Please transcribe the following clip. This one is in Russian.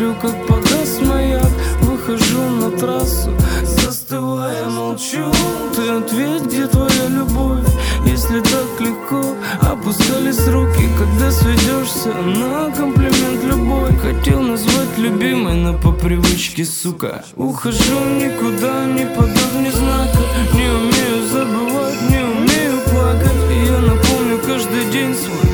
смотрю, как погас маяк. Выхожу на трассу, застывая, молчу. Ты ответь, где твоя любовь, если так легко опускались руки, когда сведешься на комплимент любой. Хотел назвать любимой, но по привычке, сука. Ухожу никуда, не подав ни знака. Не умею забывать, не умею плакать. И я напомню каждый день свой